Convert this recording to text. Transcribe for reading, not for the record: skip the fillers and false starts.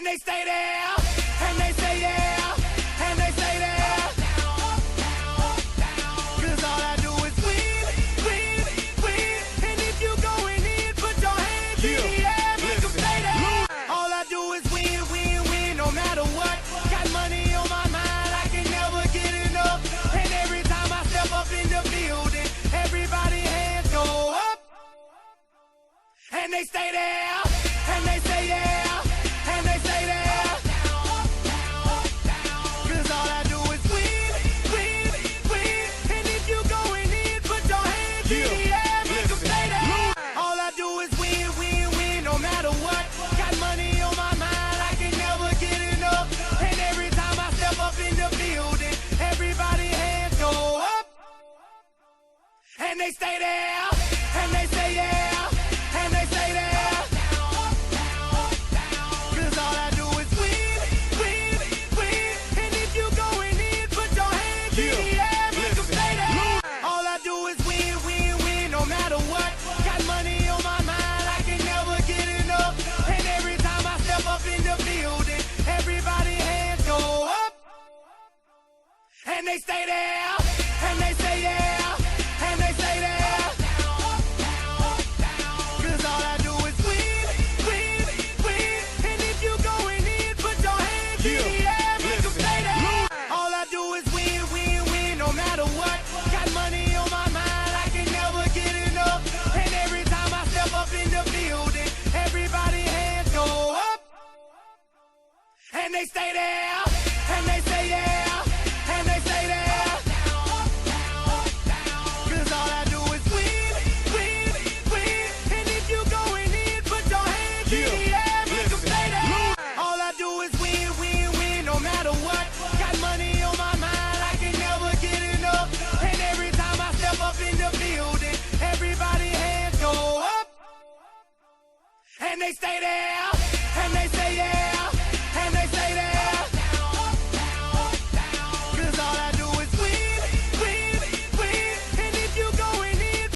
they stay there, and they stay there, and they stay there. Cause all I do is win, win, win. And if you going in, put your hands in the air, make them stay there. All I do is win, win, win, no matter what. Got money on my mind, I can never get enough. And every time I step up in the building, everybody hands go up. And they stay there, and they stay there. And they stay there, and they stay there, and they stay there. Cause all I do is win, win, win. And if you going in, put your hands in the air, make them stay there. All I do is win, win, win, no matter what. Got money on my mind, I can never get enough. And every time I step up in the building, everybody hands go up. And they stay there, and they stay there. And they stay there, and they stay there, and they stay there. Cause all I do is win, win, win. And if you going in, put your hands in the air, make them stay there. All I do is win, win, win, no matter what. Got money on my mind, I can never get enough. And every time I step up in the building, everybody hands go up. And they stay there.